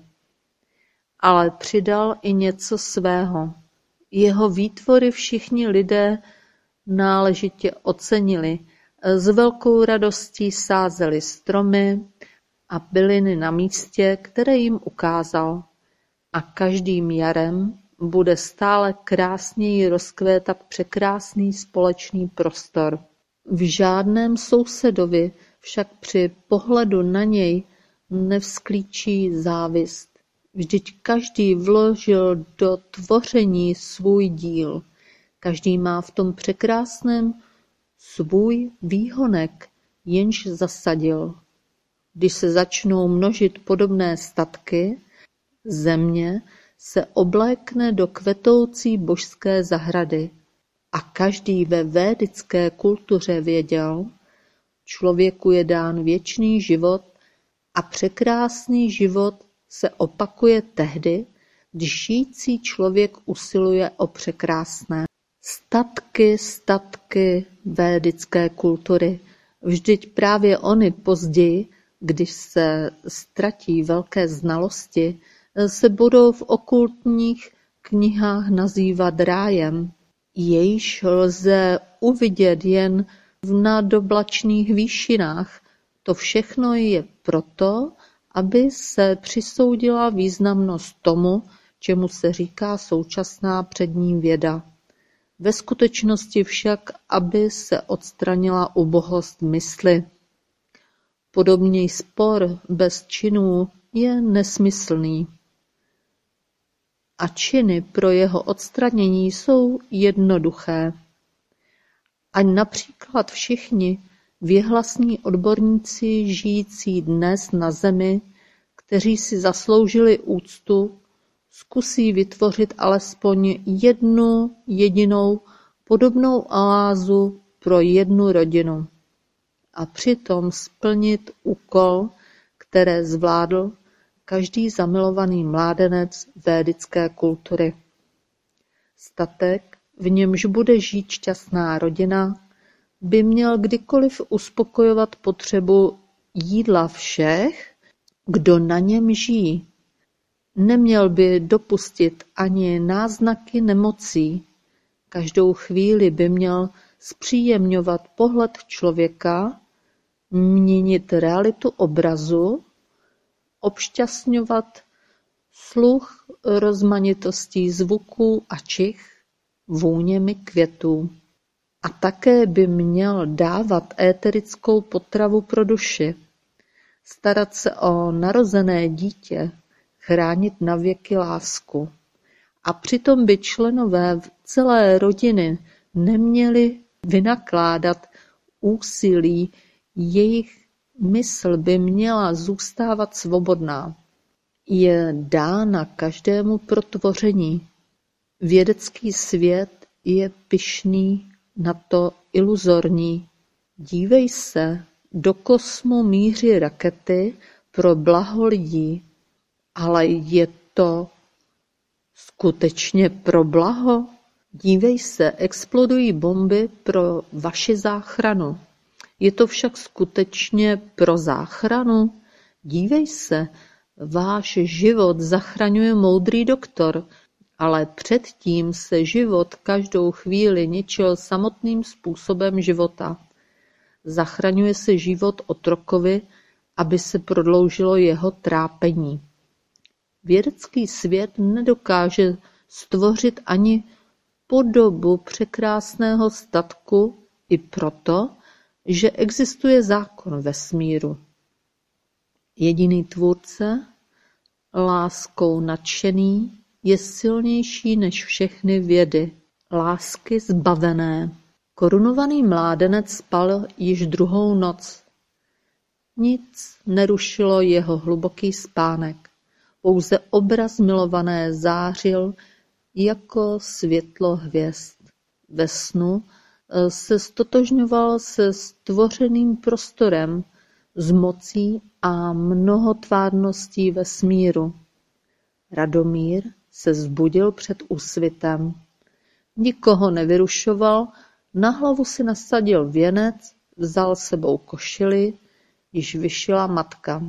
Ale přidal i něco svého. Jeho výtvory všichni lidé náležitě ocenili, s velkou radostí sázeli stromy a byliny na místě, které jim ukázal. A každým jarem bude stále krásněji rozkvétat překrásný společný prostor. V žádném sousedovi však při pohledu na něj nevzklíčí závist. Vždyť každý vložil do tvoření svůj díl. Každý má v tom překrásném svůj výhonek, jenž zasadil. Když se začnou množit podobné statky, země se oblékne do kvetoucí božské zahrady. A každý ve védické kultuře věděl, člověku je dán věčný život a překrásný život se opakuje tehdy, když žijící člověk usiluje o překrásné. Statky védické kultury, vždyť právě ony později, když se ztratí velké znalosti, se budou v okultních knihách nazývat rájem, jejž lze uvidět jen v nadoblačných výšinách. To všechno je proto, aby se přisoudila významnost tomu, čemu se říká současná přední věda. Ve skutečnosti však, aby se odstranila ubohost mysli. Podobný spor bez činů je nesmyslný. A činy pro jeho odstranění jsou jednoduché. Ať například všichni věhlasní odborníci žijící dnes na zemi, kteří si zasloužili úctu, zkusí vytvořit alespoň jednu jedinou podobnou oázu pro jednu rodinu a přitom splnit úkol, které zvládl každý zamilovaný mládenec védické kultury. Statek, v němž bude žít šťastná rodina, by měl kdykoliv uspokojovat potřebu jídla všech, kdo na něm žijí. Neměl by dopustit ani náznaky nemocí. Každou chvíli by měl zpříjemňovat pohled člověka, měnit realitu obrazu, obšťastňovat sluch rozmanitostí zvuků a čich, vůněmi květů. A také by měl dávat éterickou potravu pro duši, starat se o narozené dítě, chránit navěky lásku. A přitom by členové celé rodiny neměli vynakládat úsilí, jejich mysl by měla zůstávat svobodná. Je dána každému pro tvoření. Vědecký svět je pyšný na to iluzorní. Dívej se, do kosmu míří rakety pro blaho lidí, ale je to skutečně pro blaho? Dívej se, explodují bomby pro vaši záchranu. Je to však skutečně pro záchranu? Dívej se, váš život zachraňuje moudrý doktor, ale předtím se život každou chvíli ničil samotným způsobem života. Zachraňuje se život otrokovi, aby se prodloužilo jeho trápení. Vědecký svět nedokáže stvořit ani podobu překrásného statku i proto, že existuje zákon vesmíru. Jediný tvůrce, láskou nadšený, je silnější než všechny vědy, lásky zbavené. Korunovaný mládenec spal již druhou noc. Nic nerušilo jeho hluboký spánek. Pouze obraz milované zářil jako světlo hvězd. Ve snu se ztotožňoval se stvořeným prostorem, s mocí a mnohotvárností vesmíru. Radomír se zbudil před úsvitem. Nikoho nevyrušoval, na hlavu si nasadil věnec, vzal sebou košili, již vyšila matka.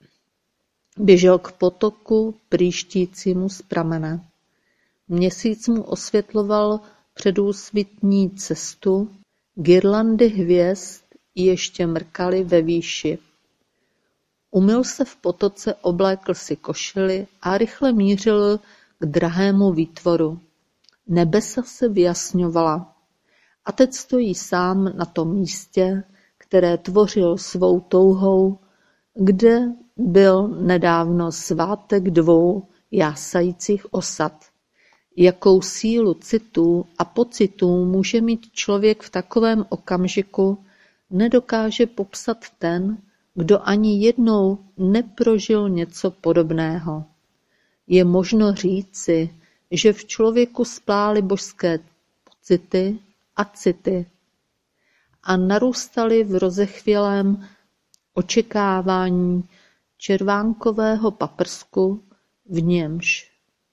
Běžel k potoku, prýštícímu z pramene. Měsíc mu osvětloval předúsvitní cestu, girlandy hvězd ještě mrkaly ve výši. Umyl se v potoce, oblékl si košili a rychle mířil k drahému výtvoru. Nebesa se vyjasňovala. A teď stojí sám na tom místě, které tvořil svou touhou, kde byl nedávno svátek dvou jásajících osad. Jakou sílu citů a pocitů může mít člověk v takovém okamžiku, nedokáže popsat ten, kdo ani jednou neprožil něco podobného. Je možno říci, že v člověku splály božské pocity a city a narůstaly v rozechvělém očekávání červánkového paprsku, v němž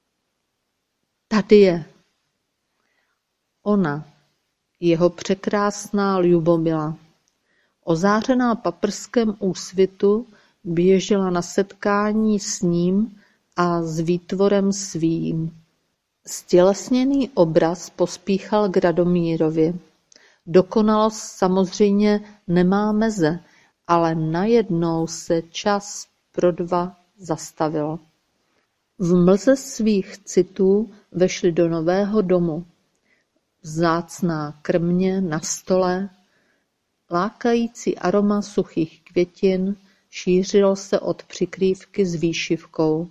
tady je ona, jeho překrásná Ljubomila. Ozářená paprskem úsvitu běžela na setkání s ním a s výtvorem svým. Stělesněný obraz pospíchal k Radomírovi. Dokonalost samozřejmě nemá meze, ale najednou se čas pro dva zastavil. V mlze svých citů vešli do nového domu. Vzácná krmě na stole, lákající aroma suchých květin šířilo se od přikrývky s výšivkou.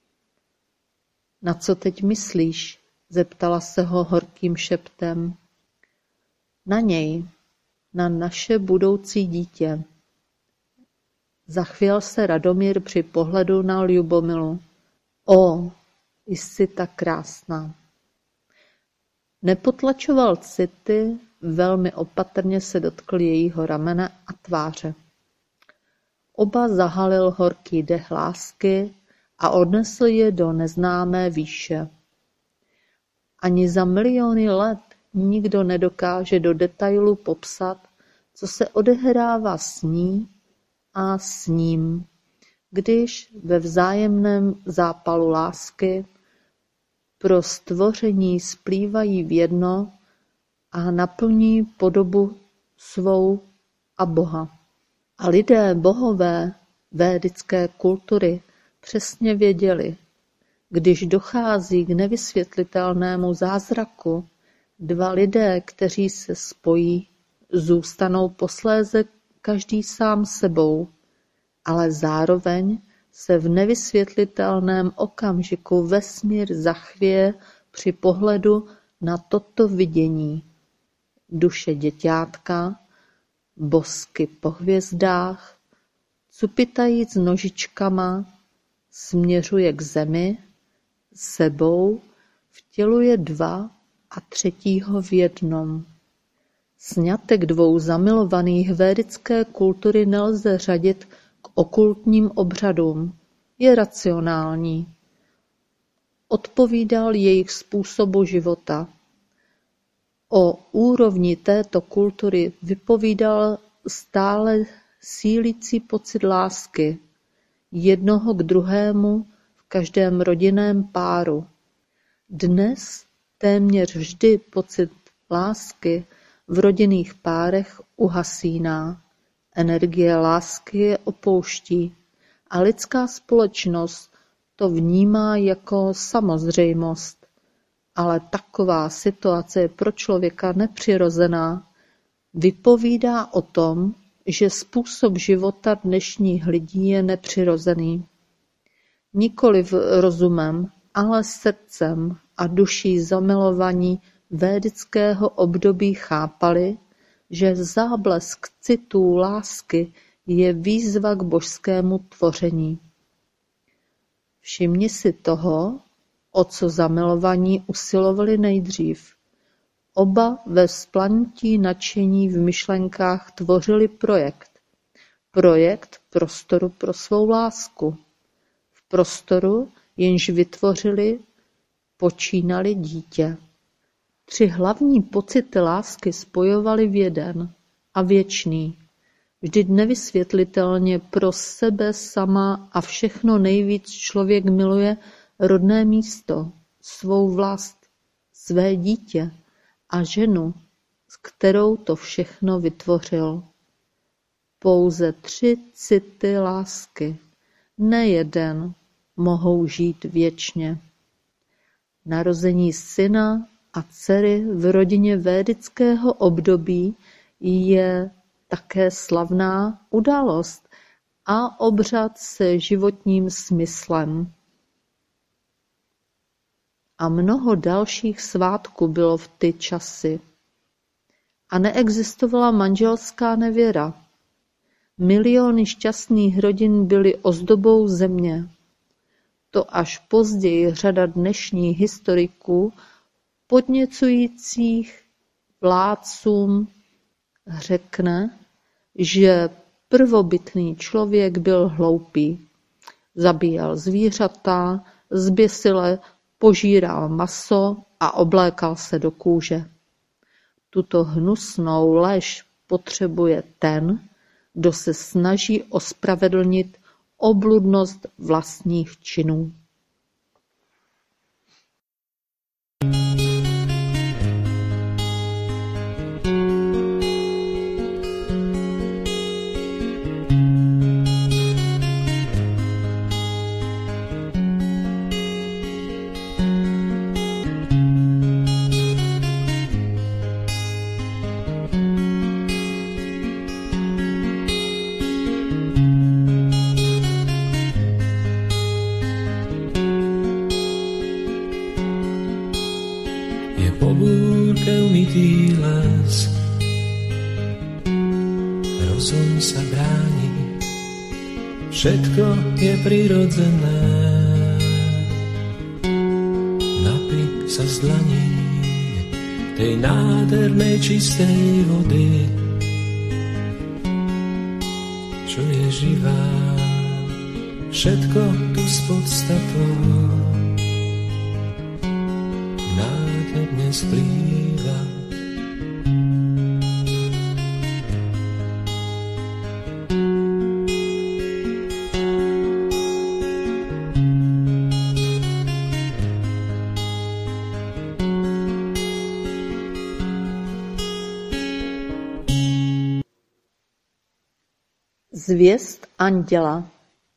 Na co teď myslíš? Zeptala se ho horkým šeptem. Na něj, na naše budoucí dítě. Zachvěl se Radomír při pohledu na Ljubomilu. O, jsi tak krásná. Nepotlačoval city, velmi opatrně se dotkl jejího ramene a tváře. Oba zahalil horký dech lásky a odnesl je do neznámé výše. Ani za miliony let nikdo nedokáže do detailu popsat, co se odehrává s ní a s ním, když ve vzájemném zápalu lásky pro stvoření splývají v jedno a naplní podobu svou a Boha. A lidé bohové védické kultury přesně věděli, když dochází k nevysvětlitelnému zázraku, dva lidé, kteří se spojí, zůstanou posléze každý sám sebou, ale zároveň se v nevysvětlitelném okamžiku vesmír zachvěje při pohledu na toto vidění. Duše děťátka, bosky po hvězdách, cupitajíc nožičkama, směřuje k zemi, sebou vtěluje dva a třetího v jednom. Sňatek dvou zamilovaných védické kultury nelze řadit k okultním obřadům. Je racionální. Odpovídal jejich způsobu života. O úrovni této kultury vypovídal stále sílící pocit lásky jednoho k druhému v každém rodinném páru. Dnes téměř vždy pocit lásky v rodinných párech uhasíná. Energie lásky je opouští a lidská společnost to vnímá jako samozřejmost. Ale taková situace je pro člověka nepřirozená. Vypovídá o tom, že způsob života dnešních lidí je nepřirozený. Nikoliv rozumem, ale srdcem a duší zamilovaní védického období chápali, že záblesk citů lásky je výzva k božskému tvoření. Všimni si toho, o co zamilovaní usilovali nejdřív. Oba ve vzplanutí nadšení v myšlenkách tvořili projekt prostoru pro svou lásku. V prostoru, jenž vytvořili, počínali dítě. Tři hlavní pocity lásky spojovali v jeden a věčný, vždyť nevysvětlitelně pro sebe sama a všechno nejvíc člověk miluje rodné místo, svou vlast, své dítě a ženu, s kterou to všechno vytvořil. Pouze 3 city lásky, ne jeden, mohou žít věčně. Narození syna a dcery v rodině védického období je také slavná událost a obřad se životním smyslem. A mnoho dalších svátků bylo v ty časy. A neexistovala manželská nevěra. Miliony šťastných rodin byly ozdobou země. To až později řada dnešních historiků podněcujících vládcům řekne, že prvobytný člověk byl hloupý. Zabíjel zvířata, zběsile požíral maso a oblékal se do kůže. Tuto hnusnou lež potřebuje ten, kdo se snaží ospravedlnit obludnost vlastních činů. Rozum sa bráni, všetko je prirodzené. Napij sa z dlaní tej nádhernej čistej vody, čo je živá, všetko tu s podstatou nádherne splýva. Zvěst anděla.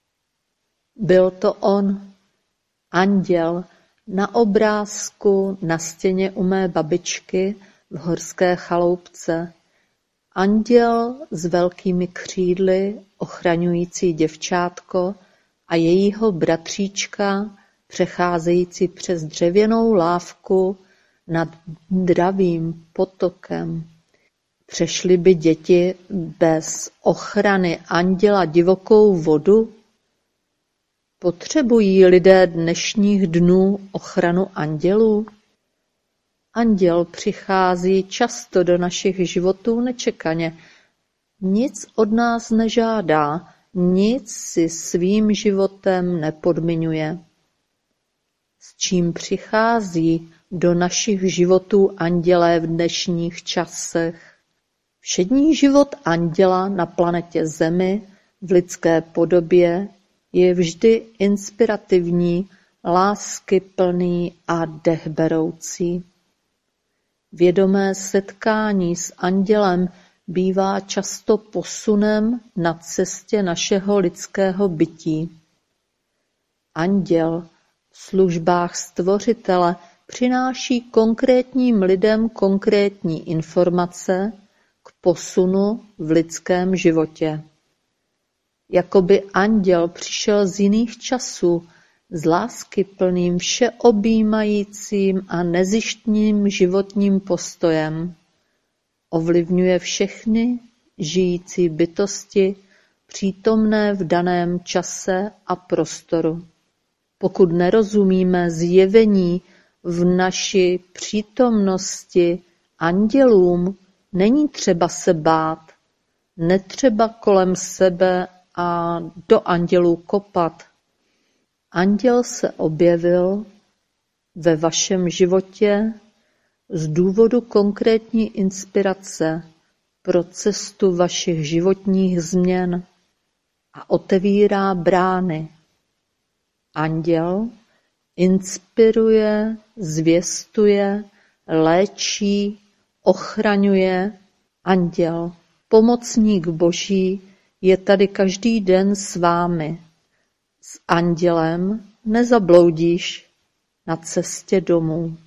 Byl to on, anděl, na obrázku na stěně u mé babičky v horské chaloupce. Anděl s velkými křídly, ochraňující děvčátko a jejího bratříčka, přecházející přes dřevěnou lávku nad dravým potokem. Přešly by děti bez ochrany anděla divokou vodu? Potřebují lidé dnešních dnů ochranu andělů? Anděl přichází často do našich životů nečekaně. Nic od nás nežádá, nic si svým životem nepodmiňuje. S čím přichází do našich životů andělé v dnešních časech? Všední život anděla na planetě Zemi v lidské podobě je vždy inspirativní, láskyplný a dechberoucí. Vědomé setkání s andělem bývá často posunem na cestě našeho lidského bytí. Anděl v službách Stvořitele přináší konkrétním lidem konkrétní informace k posunu v lidském životě. Jakoby anděl přišel z jiných časů s láskyplným, všeobjímajícím a nezištným životním postojem. Ovlivňuje všechny žijící bytosti přítomné v daném čase a prostoru. Pokud nerozumíme zjevení v naší přítomnosti andělům, není třeba se bát, netřeba kolem sebe a do andělů kopat. Anděl se objevil ve vašem životě z důvodu konkrétní inspirace pro cestu vašich životních změn a otevírá brány. Anděl inspiruje, zvěstuje, léčí, ochraňuje. Anděl, pomocník Boží, je tady každý den s vámi. S andělem nezabloudíš na cestě domů.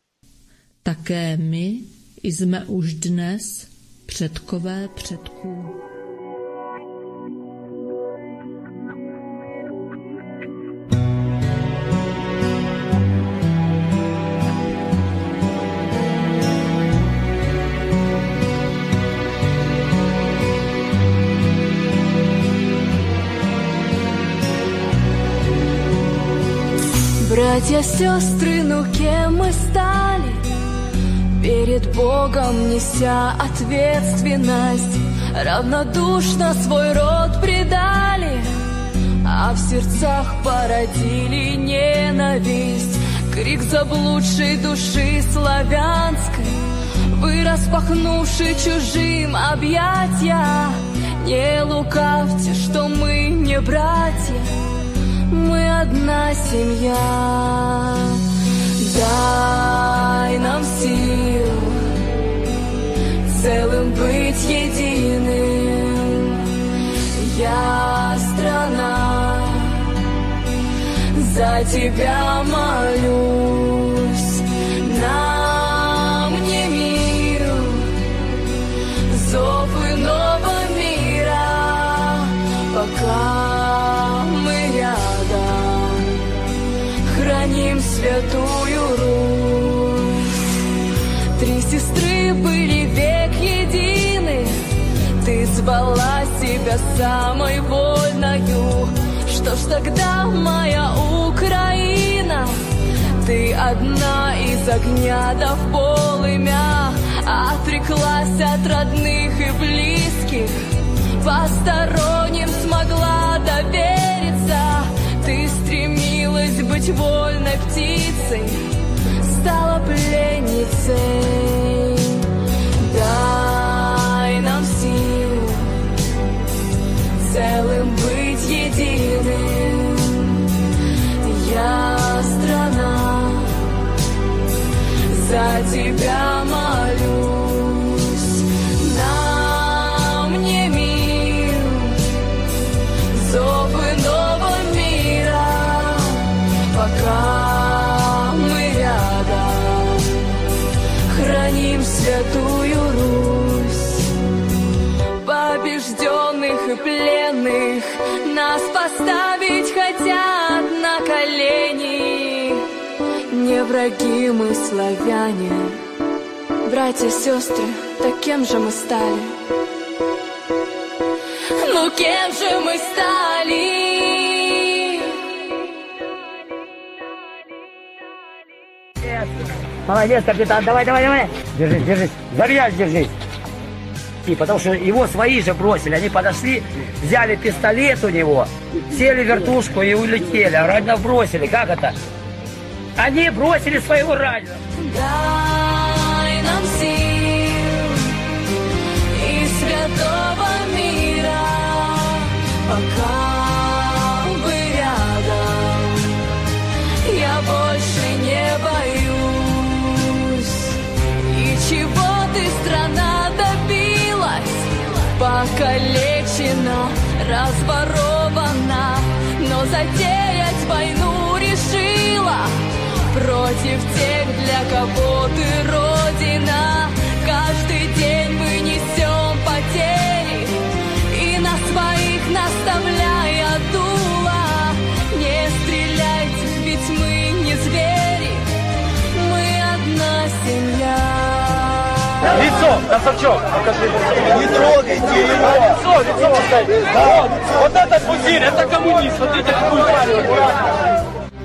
Také my jsme už dnes předkové předků. Братья, сестры, ну кем мы стали? Перед Богом неся ответственность, равнодушно свой род предали, а в сердцах породили ненависть, крик заблудшей души славянской. Вы, распахнувши чужим объятья, не лукавьте, что мы не братья, мы одна семья. Дай нам сил целым быть единым. Я, страна, за тебя молюсь. Нам не мир, зов иного мира, пока мы рядом храним святую Русь. Три сестры были век едины, ты звала себя самой вольною. Что ж тогда, моя Украина, ты одна из огня да в полымя, отреклась от родных и близких, посторонним смогла довериться. Ты стремилась быть вольной птицей, стала пленницей. Дай нам сил целым быть единым. Я, страна, за тебя молюсь. Нам не мир, зов иного мира, пока мы рядом храним святую Русь. Побежденных и пленных нас поставить хотят на колени. Не враги мы, славяне, братья, сестры, так кем же мы стали? Ну кем же мы стали? Молодец, капитан, давай. Держись. За меня держись. И потому что его свои же бросили. Они подошли, взяли пистолет у него, сели в вертушку и улетели. А раненого бросили. Как это? Они бросили своего раненого. Дай нам сил и святого мира, пока вы рядом, я больше не боюсь. И чего ты, страна, добилась? Покалечена, разворована, но затеять войну решила против тех, для кого ты родина. Каждый день мы несем потери, и на своих наставляя дуло. Не стреляйте, ведь мы не звери, мы одна семья. Лицо, Красавчук, покажи лицо. Не трогайте его. Лицо оставь. Вот этот пузырь, это коммунист. Вот это какую парень.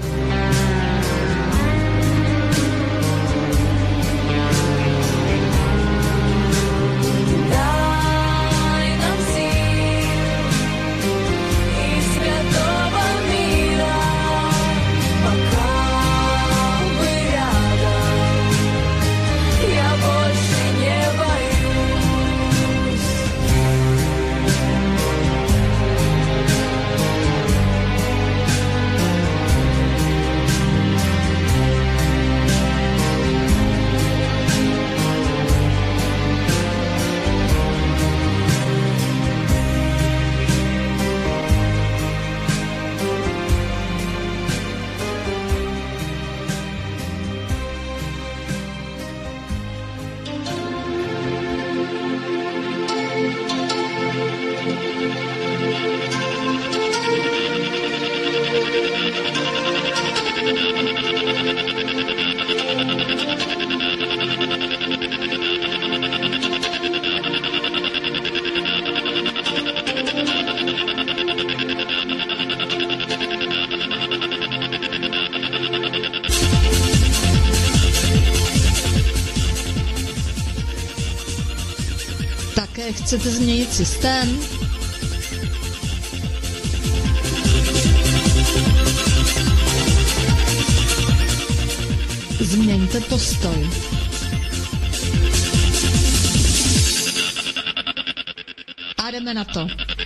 Také chcete změnit systém? Změňte postoj. A jdeme na to.